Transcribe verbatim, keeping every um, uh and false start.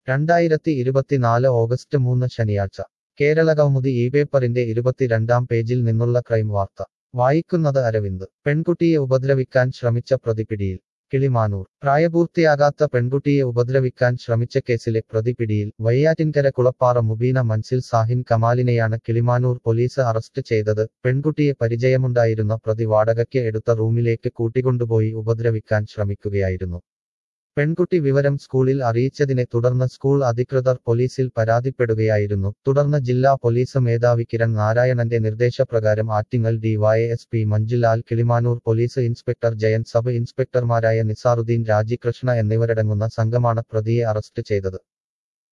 രണ്ടായിരത്തി ഇരുപത്തിനാല് ഓഗസ്റ്റ് മൂന്ന് ശനിയാഴ്ച കേരള കൗമുദി ഈ പേപ്പറിന്റെ ഇരുപത്തിരണ്ടാം പേജിൽ നിന്നുള്ള ക്രൈം വാർത്ത വായിക്കുന്നത് അരവിന്ദ് പെൺകുട്ടിയെ ഉപദ്രവിക്കാൻ ശ്രമിച്ച പ്രതി പിടിയിൽ കിളിമാനൂർ പ്രായപൂർത്തിയാകാത്ത പെൺകുട്ടിയെ ഉപദ്രവിക്കാൻ ശ്രമിച്ച കേസിലെ പ്രതി പിടിയിൽ വയ്യാറ്റിൻകര കുളപ്പാറ മുബീന മൻസിൽ സാഹിൻ കമാലിനെയാണ് കിളിമാനൂർ പോലീസ് അറസ്റ്റ് ചെയ്തത് പെൺകുട്ടിയെ പരിചയമുണ്ടായിരുന്ന പ്രതി വാടകയ്ക്ക് എടുത്ത റൂമിലേക്ക് കൂട്ടിക്കൊണ്ടുപോയി ഉപദ്രവിക്കാൻ ശ്രമിക്കുകയായിരുന്നു പെൺകുട്ടി വിവരം സ്കൂളിൽ അറിയിച്ചതിനെ തുടർന്ന് സ്കൂൾ അധികൃതർ പോലീസിൽ പരാതിപ്പെടുകയായിരുന്നു തുടർന്ന് ജില്ലാ പോലീസ് മേധാവി കിരൺ നാരായണന്റെ നിർദ്ദേശപ്രകാരം Attingal DYSP Manjulal Kilimanoor police inspector Jayan sub ഇൻസ്പെക്ടർമാരായ നിസാറുദ്ദീൻ രാജികൃഷ്ണ എന്നിവരടങ്ങുന്ന സംഘമാണ് പ്രതിയെ അറസ്റ്റ് ചെയ്തത്